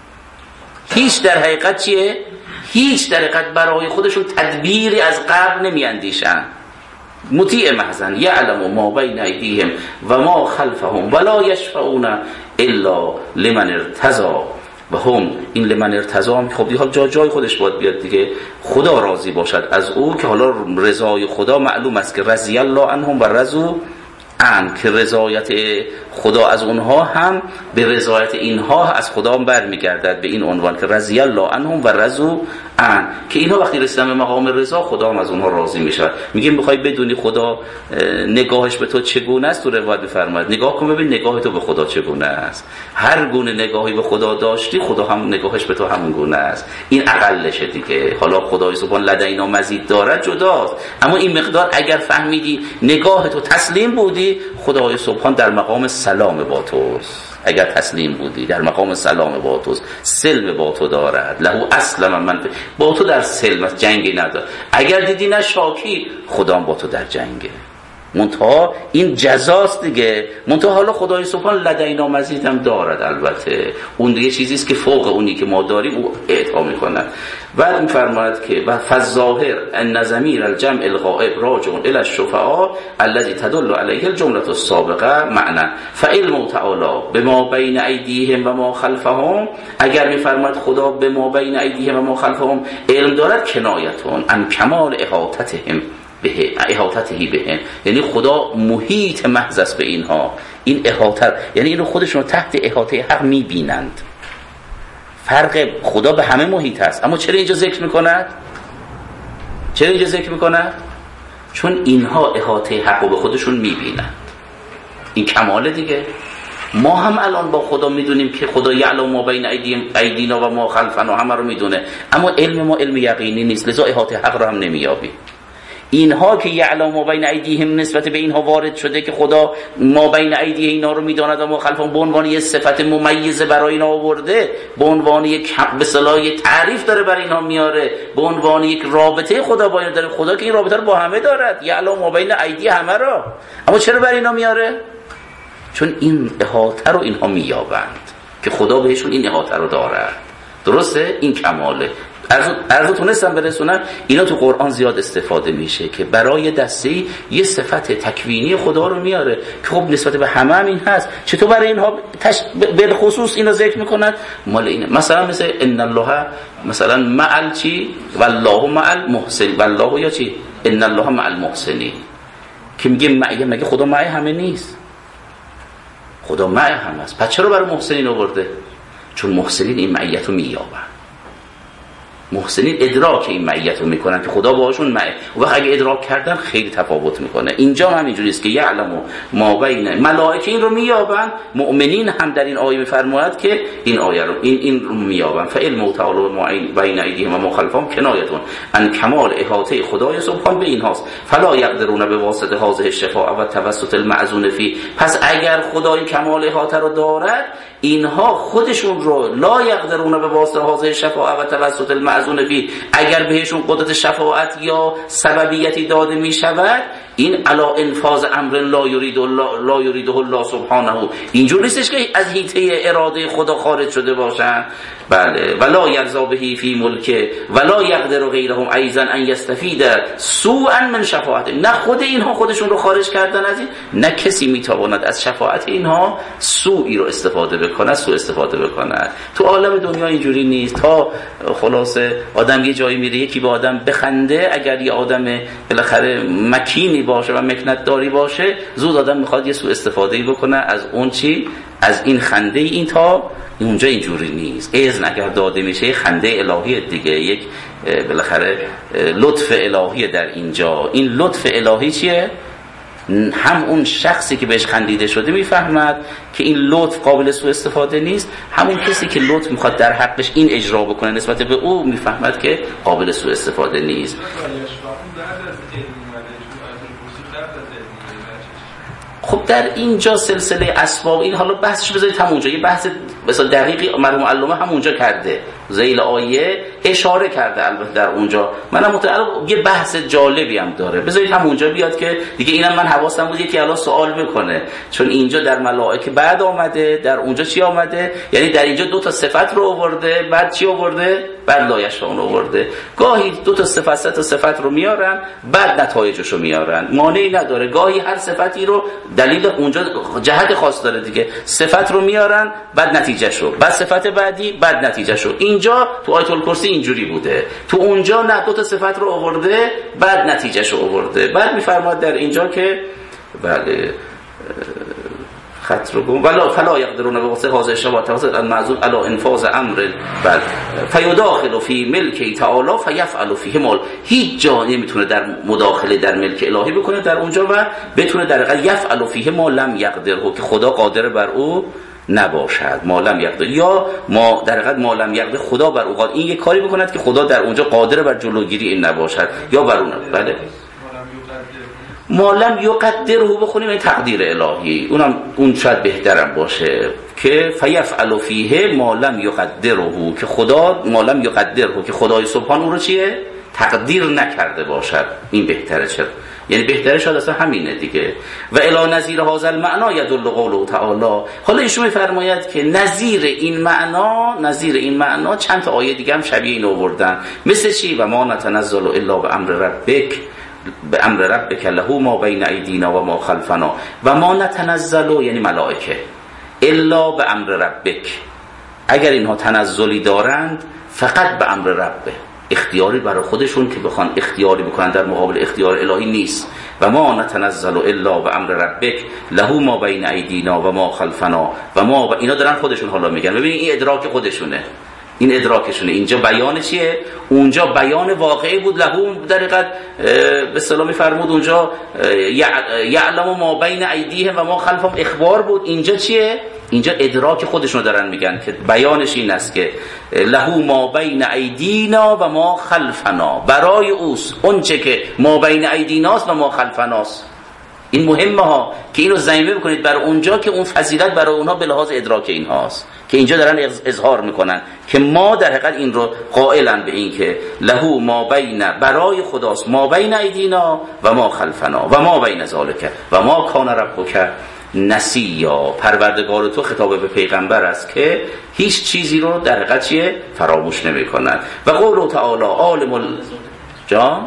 هیچ در حقیقت چیه؟ هیچ در حقیقت برای خودشون تدبیری از قبل نمیاندیشن، مطیع محضن. یعلم ما بین ایدیهم و ما خلفهم ولا یشفعون الا لمن ارتضی و هم این لمن ارتضام. خب دیگه جا جای خودش باید بیاد دیگه، خدا راضی باشد از او، که حالا رضای خدا معلوم است که رضی الله عنهم و رضوا ان که رضایت خدا از اونها هم به رضایت اینها از خدا هم برمیگردد، به این عنوان که رضی الله عنهم و رضوا ان، که اینها وقتی رسیدن به مقام رضا خدا هم از اونها راضی میشه. میگیم میخوای بدونی خدا نگاهش به تو چگونه است، تو روایت میفرماید نگاه کن ببین نگاه تو به خدا چگونه است. هر گونه نگاهی به خدا داشتی خدا هم نگاهش به تو همون گونه است. این اقلشه دیگه. حالا خدای سبحان لدینا مزید دارد جداست، اما این مقدار اگر فهمیدی نگاه تو تسلیم بودی خدای سبحان در مقام سلام با توست. اگر تسلیم بودی در مقام سلام با توست، سلم با تو دارد، لهو اسلم من با تو در سلم، جنگی نداره. اگر دیدی نه شاکی خدا با تو در جنگه. منتها این جزاست دیگه. منتها حالا خدای سبحان لدینا مزید هم دارد، البته اون دیگه چیزی است که فوق اونی که ما داریم او اعطا می‌کند. بعد می‌فرماید که و فالظاهر ان ضمیر الجمع الغائب راجع الی الشفعاء الذي تدل علیه الجمله السابقه معنی فعلم تعالی بما بین ایدیهم و ما خلفهم. اگر می‌فرماید خدا بما بین ایدیهم و ما خلفهم علم دارد کنایتون ان کمال احاطتهم به احاطته بهم، یعنی خدا محیط محض است به اینها. این احاطه یعنی اینو خودشون تحت احاطه حق میبینند. فرق خدا به همه محیط است، اما چرا اینجا ذکر میکند؟ چرا اینجا ذکر میکند؟ چون اینها احاطه حق رو به خودشون میبینند. این کماله دیگه. ما هم الان با خدا میدونیم که خدا یعلم ما بین ایدینا و ما خلفنا، همه رو میدونه، اما علم ما علم یقینی نیست، لذا احاطه حق رو هم نمیابیم. اینها که یعلم ما بین ایدیهم نسبت به اینها وارد شده که خدا ما بین ایدیه اینا رو میداند و ما خلفهم به عنوان یک صفت ممیزه برای اینا آورده، به عنوان یک به اصطلاح تعریف داره برای اینها میاره، به عنوان یک رابطه خدا با اینا داره. خدا که این رابطه رو با همه دارد، یعلم ما بین ایدیه همه را، اما چرا برای اینا میاره؟ چون این احاطه رو اینها مییابند که خدا بهشون این احاطه رو دارد. درسته؟ این کماله. عرضو تونستم برسونم. اینا تو قرآن زیاد استفاده میشه که برای دستی یه صفت تکوینی خدا رو میاره که خب نسبت به همه هم این هست. چطور برای اینها تش... به خصوص اینو ذکر میکنن؟ مال اینه. مثلا مثل ان الله مثلا مع چی والله مع المحسن، والله یا چی ان الله مع المحسنین، که میگه مع، مگه خدا مع همه نیست؟ خدا مع همه است. پس چرا برای محسنین آورده؟ چون محسنین این معیت رو مییابن. محسنین ادراک این معیت رو میکنن که خدا باهاشون معه، و وقت اگه ادراک کردن خیلی تفاوت میکنه. اینجا هم همینجوری است که یعلم ما بین، ملائکه این رو مییابن، مؤمنین هم در این آیه میفرماید که این آیه رو این این رو مییابن. فعلم تعالی ما بین ایدیهم و ما خلفهم کنایتون ان کمال احاطه خدای سبحان به اینهاست. فلا یقدرون به واسطه هذه الشفاعه و توسط المعزون فی. پس اگر خدای کمال احاطه رو دارد، اینها خودشون رو لا یقدرون به واسطه هذه الشفاعه و توسط المعزون فی، اگر بهشون قدرت شفاعت یا سببیتی داده می شود، این علا انفاذ امر لا یرید الله لا یریده الله سبحانه، اینجور نیستش که از حیطه اراده خدا خارج شده باشن. بله ولا یرضا به فی ملک ولا یقدر غیرهم ایضا ان یستفید سوءا من شفاعت. نه خود اینها خودشون رو خارج کردن از این، نه کسی میتواند از شفاعت اینها سوئی رو استفاده بکنه، سوء استفاده بکنه. تو عالم دنیا اینجوری نیست. تا خلاصه آدم یه جایی میره یکی به آدم بخنده، اگر یه آدم بالاخره مکینی باشه و مکنت داری باشه، زود آدم میخواد یه سوء استفاده بکنه از اون چی، از این خنده این. تا اونجا اینجوری نیست. اذن اگر داده میشه خنده الهی دیگه، یک بالاخره لطف الهی در اینجا. این لطف الهی چیه؟ هم اون شخصی که بهش خندیده شده میفهمد که این لطف قابل سوء استفاده نیست، همون کسی که لطف میخواد در حقش این اجرا بکنه نسبت به او میفهمد که قابل سوء استفاده نیست. خب در اینجا سلسله اسباب این حالا بحثش بذارید همونجا، یه بحث مثلا دقیقی مرحوم علامه همونجا کرده، ذیل آیه اشاره کرده البته در اونجا. منم متعلق یه بحث جالبی هم داره، بذارید همونجا بیاد که دیگه اینم من حواسم بود یکی الان سوال بکنه، چون اینجا در ملائکه بعد آمده، در اونجا چی آمده؟ یعنی در اینجا دو تا صفت رو آورده، بعد چی آورده؟ بعد لایشون آورده. گاهی دو تا صفت سه تا صفت رو میارن، بعد نتایجش رو میارن، مانعی نداره. گاهی هر صفتی رو دلیل اونجا جهت خاص داره دیگه، صفت رو میارن بعد نتیجهش رو، بعد صفت بعدی بعد نتیجهش رو. اینجا تو آیت الکرسی اینجوری بوده، تو اونجا نه، دو تا صفت رو آورده بعد نتیجهش رو آورده. بعد میفرماد در اینجا که بله خط رو گم ولا فلا یقدرون به واسه حاضر اشتباه توسط المعذور علی انفاذ امر بل فیداخل فی ملک تعالی فیفعل فیه مال. هیچ جا نمیتونه در مداخله در ملک الهی بکنه در اونجا و بتونه در حقیقت یفعل فیه ما لم یقدره، که خدا قادر بر او نباشد. ما لم یقدر یا ما در حقیقت ما لم یقدر خدا بر او قادر، این یک کاری بکند که خدا در اونجا قادر بر جلوگیری این نباشد یا بر اون. بله ما لم یقدره بخونیم این تقدیر الهی، اونم اون شاید بهترم باشه که فیفعل فیه ما لم یقدره، که خدا ما لم یقدره که خدای سبحان او رو چیه تقدیر نکرده باشد. این بهتره. چرا؟ یعنی بهتره شاید اصلا همینه دیگه. و الی نظیر هذا المعنا یدل قوله تعالی. حالا ایشون میفرماید که نظیر این معنا نظیر این معنا چند تا آیه دیگه هم شبیه این آوردن. مثل چی؟ و ما نتنزل الا بامر ربک به امر ربک له ما بین ایدینا و ما خلفنا و ما نتنزل یعنی ملائکه الا به امر ربک. اگر اینها تنزلی دارند فقط به امر ربه، اختیاری برای خودشون که بخوان اختیاری بکنن در مقابل اختیار الهی نیست. و ما نتنزل الا به امر ربک له ما بین ایدینا و ما خلفنا و ما و اینا دارن خودشون حالا میگن. ببینید این ادراک خودشونه، این ادراکشونه. اینجا بیان چیه؟ اونجا بیان واقعی بود. لهو در حقیقت به اصطلاح میفرمود اونجا یعلم ما بین ایدیهم و ما خلفهم اخبار بود. اینجا چیه؟ اینجا ادراک خودشون دارن میگن که بیانش این است که لهو ما بین ایدینا و ما خلفنا، برای اوست اون چه که ما بین ایدیناست و ما خلفناست. این مهمه ها که اینو ضمیمه بکنید برای اونجا که اون فضیلت برای اونها به لحاظ ادراک اینهاست که اینجا دارن اظهار میکنن که ما در حقیقت این رو قائلن به این که لهو ما بین، برای خداست ما بین ایدینا و ما خلفنا و ما بین ذالک و ما کان ربک نسیا. پروردگار تو خطاب به پیغمبر است که هیچ چیزی رو در حقیقت چیه فراموش نمیکنن. و قول تعالی عالم ال... جا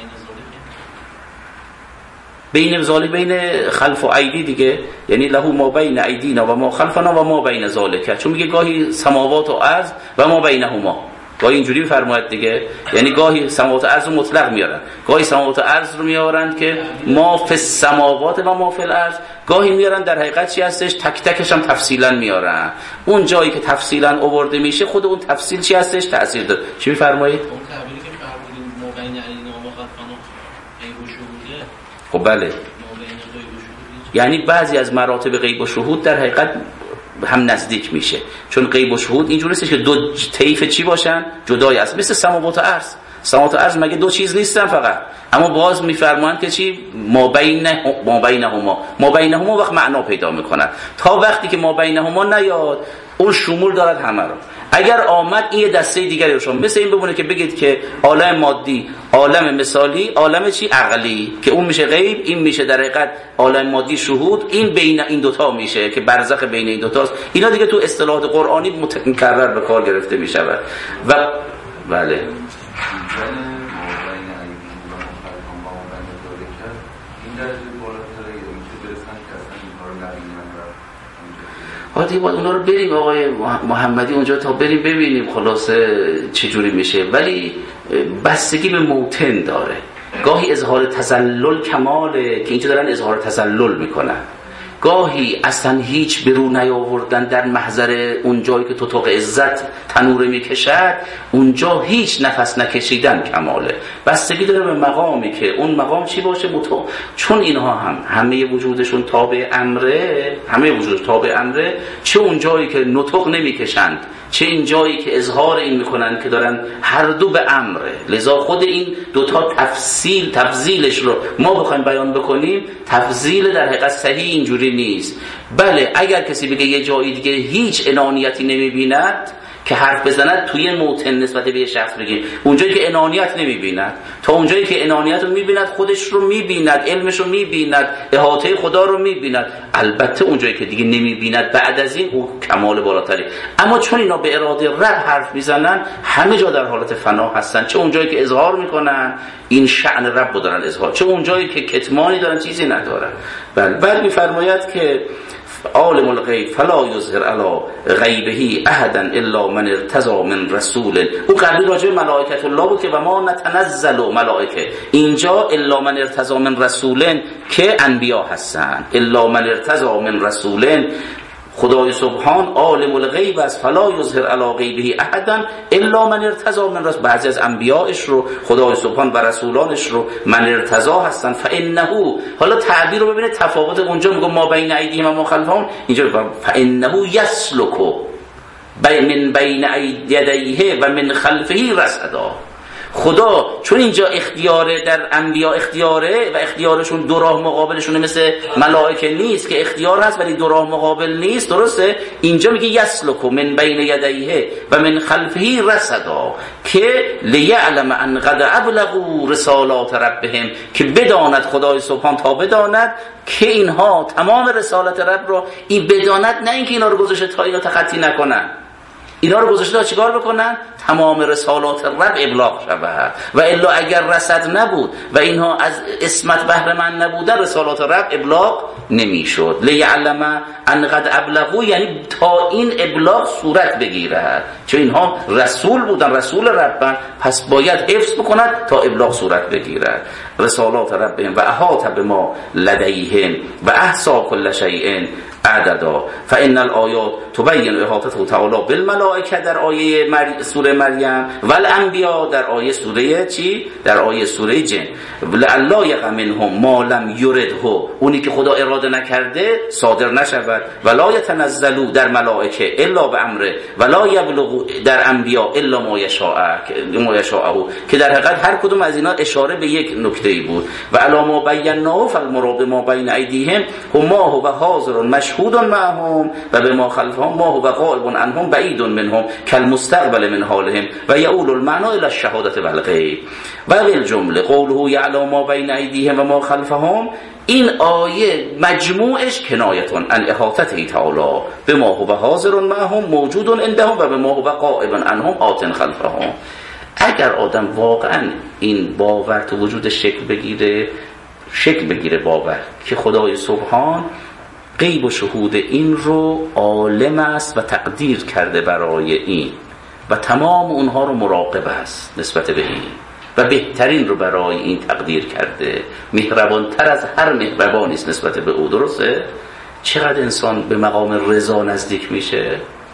بین ذالک بین خلف و ایدی دیگه، یعنی له ما بین ایدینا و ما خلفنا و ما بین ذالک، چون میگه گاهی سماوات و ارض و ما بینهما، گاهی اینجوری میفرماید دیگه، یعنی گاهی سماوات و ارض رو مطلق میارن، گاهی سماوات و ارض رو میارن که ما فی السماوات و ما فی الارض، گاهی میارن در حقیقت چی هستش تک تکش هم تفصیلا میارن. اون جایی که تفصیلا آورده میشه خود اون تفصیل چی هستش تاثیر داره. چی میفرمایید؟ اون تعبیری که فرمودین ما بین ایدینا و ما خلفنا غیب و شهوده. خب بله، یعنی بعضی از مراتب غیب و شهود در حقیقت هم نزدیک میشه، چون غیب و شهود اینجوری است که دو طیف چی باشن جدای است، مثل سماوات و ارض. سماوات و ارض مگه دو چیز نیستن فقط، اما باز میفرمایند که چی ما بین ما بینهما ما بینهما وقت معنا پیدا میکنن. تا وقتی که ما بینهما نیاد اون شمول دارد همه رو. اگر آمد این دسته دیگری رو شما مثل این بمونه که بگید که عالم مادی، عالم مثالی، عالم چی عقلی، که اون میشه غیب، این میشه در حقیقت عالم مادی شهود، این بین این دوتا میشه که برزخ بین این دوتاست. اینا دیگه تو اصطلاحات قرآنی متکرر به کار گرفته میشود. و بله حالا باید اونا رو بریم آقای محمدی اونجا تا بریم ببینیم خلاصه چجوری میشه، ولی بستگی به موطن داره. گاهی اظهار تذلل کماله که اینجا دارن اظهار تذلل میکنن، گاهی اصلا هیچ برو نیاوردن در محضر اون جایی که توتق عزت تنور میکشد اونجا هیچ نفس نکشیدن کماله. بستگی داره به مقامی که اون مقام چی باشه متو... چون اینها هم همه وجودشون تابع امره، همه وجود تابع امره، چه اون جایی که نطق نمیکشند چه این جایی که اظهار این میکنن که دارن هر دو به امره. لذا خود این دوتا تفصیل تفضیلش رو ما بخوایم بیان بکنیم، تفضیل در حقیقت صحیح اینجوری نیست. بله اگر کسی بگه یه جایی دیگه هیچ انانیتی نمیبیند که حرف بزند توی موطن نسبت به یه شخص بگیم، اونجایی که انانیت نمیبیند تا اونجایی که انانیت رو میبیند خودش رو میبیند، علمش رو میبیند، احاطه خدا رو میبیند. البته اونجایی که دیگه نمیبیند بعد از این او کمال بالاتری. اما چون اینا به اراده رب حرف میزنن همه جا در حالت فنا هستن، چه اونجایی که اظهار میکنن این شأن رب رو دارن اظهار، چه اونجایی که کتمانی دارن چیزی ندارن. بله بعد میفرماید که عالم الغیب فلا یظهر علی غیبه احدا الا من ارتضی من رسول. او قبلی راجع به ملائکه الله بود که و ما نتنزل ملائکه، اینجا الا من ارتضی من رسول که انبیا هستن. الا من ارتضی من رسول، خدای سبحان عالم الغیب است، فلا یظهر علی غیبه احدا الا من ارتضی من رسول. بعضی از انبیاءش رو خدای سبحان و رسولانش رو من ارتضی هستن. فانه، حالا تعبیر رو ببینید تفاوت، اونجا میگه ما بین ایدیهم و ما خلفهم، اینجا میگه فانه یسلک من بین یدیه و من خلفه رصدا. خدا چون اینجا اختیاره در انبیا اختیاره و اختیارشون دو راه مقابلشونه، مثل ملائکه نیست که اختیار هست ولی دو راه مقابل نیست، درسته؟ اینجا میگه یسلک من بین یدیه و من خلفه رصدا که لیعلم ان قد ابلغوا رسالات ربهم، که بداند خدای سبحان تا بداند که اینها تمام رسالت رب رو این بداند، نه اینکه اینا رو گذاشته تا اینا تخطی نکنن، اینا رو گذاشته تا چیکار بکنن؟ تمام رسالات رب ابلاغ شود. و الا اگر رصد نبود و اینها از اسمت بهره مند نبودن، رسالات رب ابلاغ نمیشد. لیعلم ان قد ابلغوا، یعنی تا این ابلاغ صورت بگیرد، چون اینها رسول بودن، رسول ربن، پس باید حفظ بکنند تا ابلاغ صورت بگیرد. رسالات ربهم و احاط بما لدیهم و احصى كل شیء عددا. فان الآیات تبین احاطته تعالی بالملائکه در آیه مر... سوره مریم و الانبیا در آیه سوره چی؟ در آیه سوره جن. لعلا یقع منهم ما لم یرده، اونی که خدا اراده نکرده صادر نشود. ولا یتنزلوا در ملائکه الا بامره ولا یبلغ در انبیا الا ما یشاء ما یشاء، که در حقیقت هر کدوم از اینا اشاره به یک نکته‌ای بود. و علی ما بیناه فالمراد ما بین ایدیهم هما هو حاضر مشهود معهم و بما خلفهم ما هو غائب عنهم بعید منهم كالمستقبل من حالهم و یؤول المعنى الى الشهاده والغیب. و بالجمله قوله یعلم ما بین ایدیهم و ما خلفهم، این آیه مجموعش کنایتون ان احاطته تعالی بما هو حاضر معهم موجود عندهم و بما هو غائب عنهم آت خلفهم. اگر آدم واقعا این باور تو وجود شکل بگیره، شکل بگیره باور که خدای سبحان غیب و شهود این رو عالم است و تقدیر کرده برای این و تمام اونها رو مراقب است نسبت به این و بهترین رو برای این تقدیر کرده، مهربانتر از هر مهربانی است نسبت به او، درسته؟ چقدر انسان به مقام رضا نزدیک میشه؟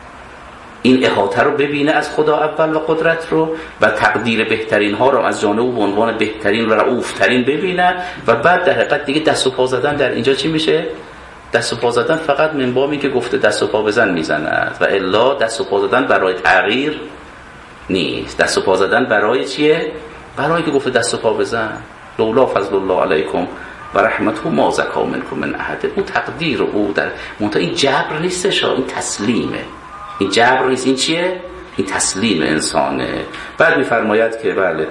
این احاطه رو ببینه از خدا اول و قدرت رو و تقدیر بهترین ها رو از جانب و عنوان بهترین و رؤوفترین ببینه و بعد در حقیقت دیگه دست و پا زدن در اینجا چی میشه؟ دست و پا زدن فقط منبامی که گفته دست و پا بزن میزند و الا دست و پا زدن برای تغییر نیست. دست و پا زدن برای چیه؟ برای که گفته دست و پا بزن. لولا فضل الله علیکم و رحمته ما زکا منکم من احد. او تقدیر او در منتها این جبر نیستش، این تسلیمه. این جبر نیست، این چیه؟ این تسلیم انسانه. بعد میفرماید که بله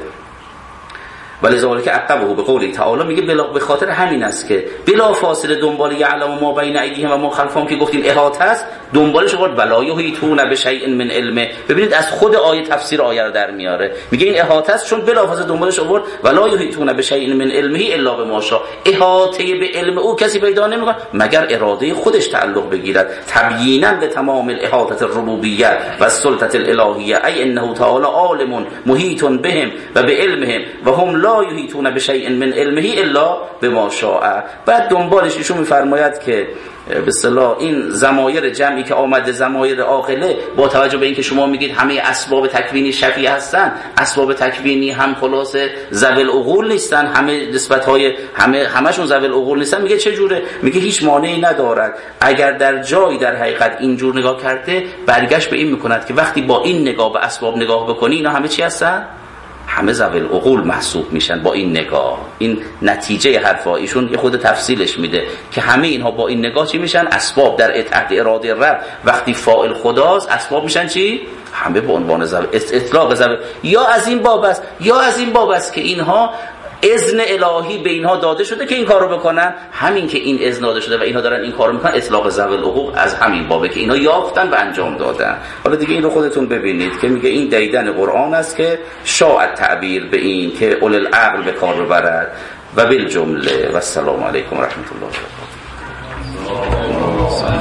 ولی ذالک عقبه به قولی تعالی، میگه بلا به خاطر همین است که بلا فاصله دنبال یعلم ما بین ایدیهم و ما خلفهم که گفتیم احاطه است، دنبالش آورد ولا یحیطون بشیء من علمه. ببینید از خود آیه تفسیر آیه رو در میاره، میگه این احاطه است چون بلا فاصله دنبالش آورد ولا یحیطون بشیء من علمه الا بما شاء. احاطه به علم او کسی پیدا نمیکنه مگر اراده خودش تعلق بگیرد. تبیینا به تمام الاحاطه الربوبیه و السلطه الالهیه ای انه تعالی عالم محیط بهم و بعلمهم و هم لا یحیطون بشیء من علمه الا بما شاء. بعد دنبالش ایشون میفرماید که به اصطلاح این ضمایر جمعی که آمده ضمایر عاقله، با توجه به اینکه شما میگید همه اسباب تکوینی شفیع هستن، اسباب تکوینی هم خلاصه ذوی العقول نیستن، همه نسبت‌های همه همشون ذوی العقول نیستن. میگه چه جوره؟ میگه هیچ مانعی ندارد اگر در جایی در حقیقت اینجور نگاه کرده برگشت به این میکند که وقتی با این نگاه به اسباب نگاه بکنی اینا همه چی هستن؟ همه ذوی العقول محسوب میشن با این نگاه. این نتیجه حرفا ایشون یه خود تفصیلش میده که همه اینها با این نگاه چی میشن؟ اسباب در تحت اراده رب وقتی فاعل خداست اسباب میشن چی؟ همه به عنوان ذوی اطلاق ذوی. یا از این باب است یا از این باب است که اینها اذن الهی به اینها داده شده که این کارو بکنن، همین که این اذن داده شده و اینها دارن این کارو میکنن اطلاق ذوی الحقوق از همین بابه که اینها یافتن و انجام دادن. حالا دیگه این رو خودتون ببینید که میگه این دیدن قرآن است که شاء تعبیر به این که اول العقل به کار ببرد. و بالجمله و السلام علیکم و رحمت الله و برکاته.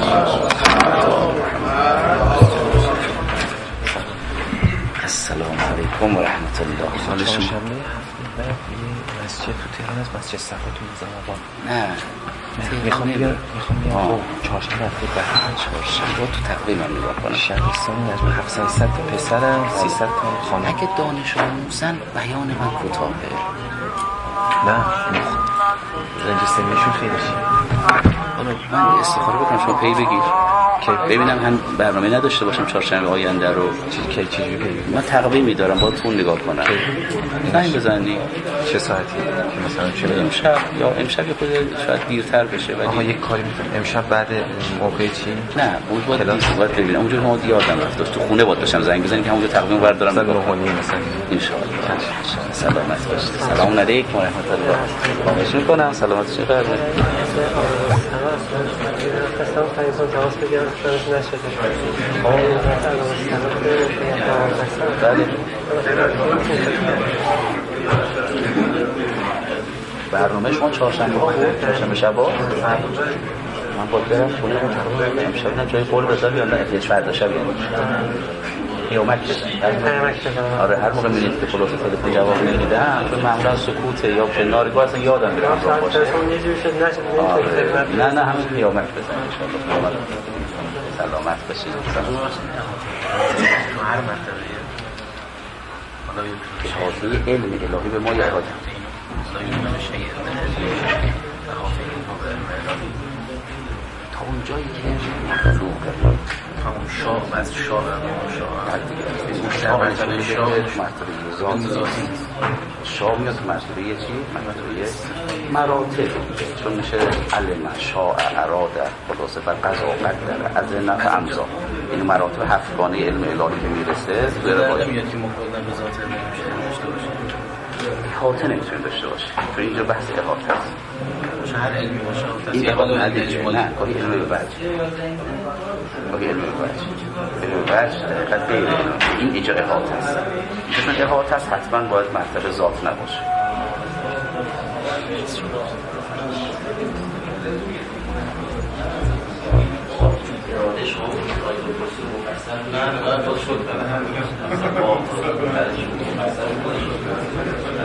السلام علیکم و رحمت الله. حال شما؟ مسجد تو تهران است، مسجد صفا تو زمان. نه میخوام بیارم میخوام بیارم چهارشنبه هفته بعد. چهارشنبه تو تقویم من نگاه کنم. شهرستان نجم هفتصد تا پسرم، سیصد تا خانم. اگه دانش آموزن بیان من کوتاهه. نه رنج سنیشون خیلی شیه. من استخاره بکنم شما پی بگیر که ببینم هم برنامه نداشته باشم چهارشنبه آینده رو. چه کی چجوری پی بگیر؟ من تقویمی دارم با تو نگاه کنم. زنگ بزنی چه ساعتی؟ که مثلا چه امشب یا امشب یه خود شاید دیرتر بشه ولی آها یک کاری می‌کنم امشب بعد موقع چی؟ نه بود باید دیست باید ببینم اونجا ما یادم رفت داشت تو خونه باید داشتم زنگ بزنیم که همونجا تقویم بردارم مثلا نه و نیم مثلا ان شاء الله. سلامت باشید. سلام علیکم و رحمت الله. خواهش می‌کنم سلامت باشید. خواستم تاییزون تماس بگیرم خودش نشده. بله. برنامه شما چهارشنبه ها بود؟ چهارشنبه شبا؟ من باید برم خونه رو تقریبا امشب نه جای قول بذار یا نه احتیاج فردا شب یعنی پیامک بزن. آره هر موقع میرید که خلاصه تلفن جواب نمیدم چون معمولا سکوته یا کنارگاه اصلا یادم میره همراه باشه. نه نه همین پیامک بزن انشاءالله. سلامت باشید. تو هر مرتبه حاضر علم الهی به ما یاد تا اون جایی که مخلوق همون شاه از شاه شاه مرتبه شاه مرتبه ذاتی شاه میاد مرتبه چی؟ مرتبه مراتب چون میشه علم شاه اراده خلاصه بر قضا قدر از نفع امضا این مراتب هفتگانه علم الهی که میرسه به روایت میاد که مقابل به ذات علم داشته باشه احاطه نمیتونه داشته باشه چون اینجا بحث احاطه است. چه هر علمی باشه این احاطه نداره نه کاری علم به وجه کاری علم به وجه علم به وجه دقیقت غیر این اینجا احاطه است. چون احاطه است حتما باید مرتبه ذات نباشه. نه نه